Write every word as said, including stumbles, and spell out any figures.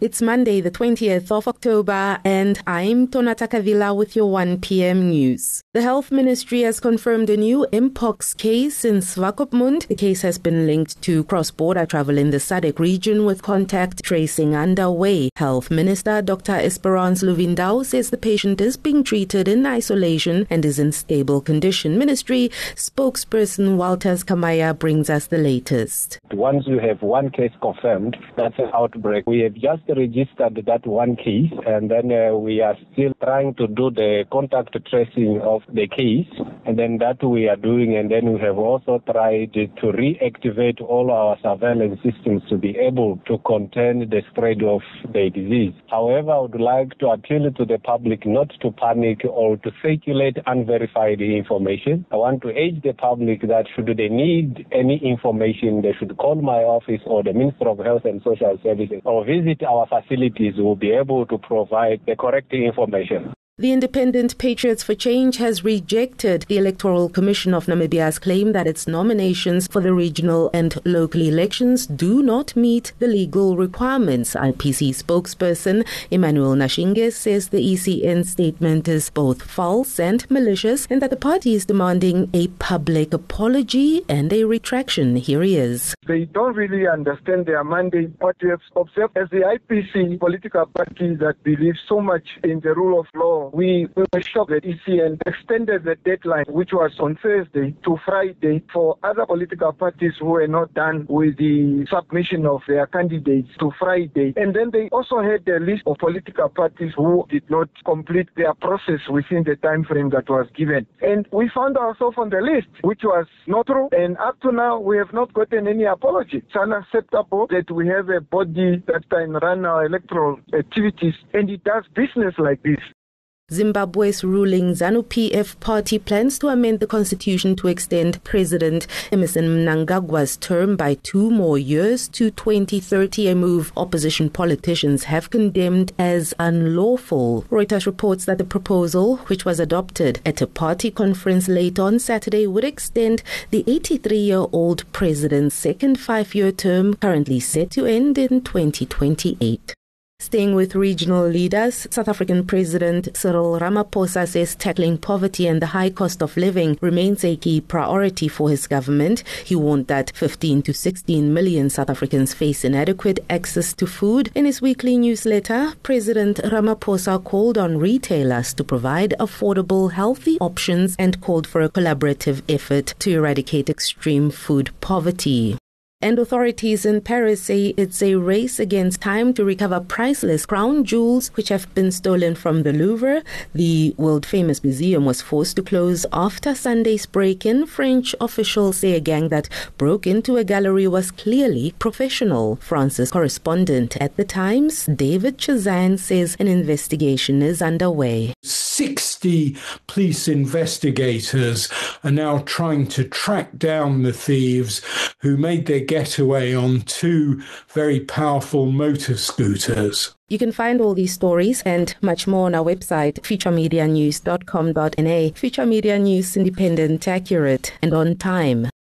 It's Monday, the twentieth of October, and I'm Tonata Kavila with your one p.m. news. The Health Ministry has confirmed a new Mpox case in Swakopmund. The case has been linked to cross-border travel in the S A D C region with contact tracing underway. Health Minister Doctor Esperance Luvindau says the patient is being treated in isolation and is in stable condition. Ministry spokesperson Walters Kamaya brings us the latest. Once you have one case confirmed, that's an outbreak. We have just registered that one case, and then uh, we are still trying to do the contact tracing of the case, and then that we are doing, and then we have also tried to reactivate all our surveillance systems to be able to contain the spread of the disease. However, I would like to appeal to the public not to panic or to circulate unverified information. I want to urge the public that should they need any information, they should call my office or the Minister of Health and Social Services or visit our facilities. Will be able to provide the correct information. The Independent Patriots for Change has rejected the Electoral Commission of Namibia's claim that its nominations for the regional and local elections do not meet the legal requirements. I P C spokesperson Emmanuel Nashinge says the E C N statement is both false and malicious and that the party is demanding a public apology and a retraction. Here he is. They don't really understand their mandate. What we have observed as the I P C political party that believes so much in the rule of law, We, we were shocked that E C N extended the deadline, which was on Thursday, to Friday for other political parties who were not done with the submission of their candidates to Friday. And then they also had a list of political parties who did not complete their process within the time frame that was given. And we found ourselves on the list, which was not true. And up to now, we have not gotten any apology. It's unacceptable that we have a body that can run our electoral activities, and it does business like this. Zimbabwe's ruling ZANU P F party plans to amend the constitution to extend President Emmerson Mnangagwa's term by two more years to twenty thirty, a move opposition politicians have condemned as unlawful. Reuters reports that the proposal, which was adopted at a party conference late on Saturday, would extend the eighty-three-year-old president's second five-year term, currently set to end in twenty twenty-eight. Staying with regional leaders, South African President Cyril Ramaphosa says tackling poverty and the high cost of living remains a key priority for his government. He warned that fifteen to sixteen million South Africans face inadequate access to food. In his weekly newsletter, President Ramaphosa called on retailers to provide affordable, healthy options and called for a collaborative effort to eradicate extreme food poverty. And authorities in Paris say it's a race against time to recover priceless crown jewels which have been stolen from the Louvre. The world-famous museum was forced to close after Sunday's break-in. French officials say a gang that broke into a gallery was clearly professional. France's correspondent at the Times, David Chazan, says an investigation is underway. sixty police investigators are now trying to track down the thieves who made their getaway on two very powerful motor scooters. You can find all these stories and much more on our website, future media news dot com dot n a. Future Media News, independent, accurate, and on time.